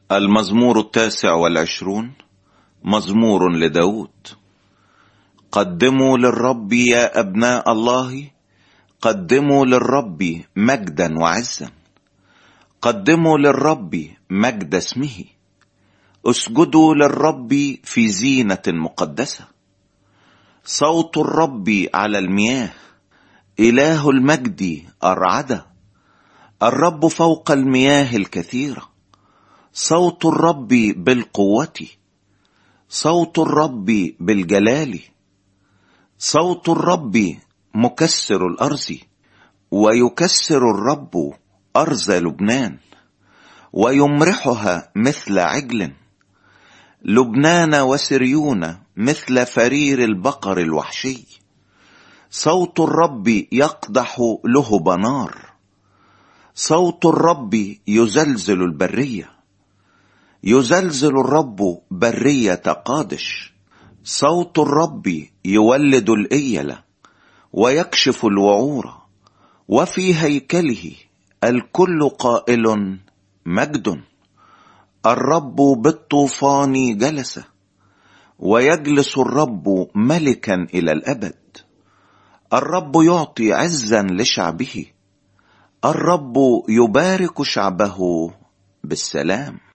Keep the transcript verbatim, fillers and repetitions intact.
المزمور التاسع والعشرون، مزمور لداود. قدموا للرب يا أبناء الله، قدموا للرب مجدا وعزا، قدموا للرب مجد اسمه، اسجدوا للرب في زينة مقدسة. صوت الرب على المياه، إله المجد أرعد، الرب فوق المياه الكثيرة. صوت الرب بالقوة، صوت الرب بالجلال، صوت الرب مكسر الأرض. ويكسر الرب أرض لبنان ويمرحها مثل عجل، لبنان وسريون مثل فرير البقر الوحشي. صوت الرب يقدح لهب نار، صوت الرب يزلزل البرية، يزلزل الرب برية قادش. صوت الرب يولد الإيلة ويكشف الوعور، وفي هيكله الكل قائل مجد. الرب بالطوفان جلس، ويجلس الرب ملكا إلى الأبد. الرب يعطي عزا لشعبه، الرب يبارك شعبه بالسلام.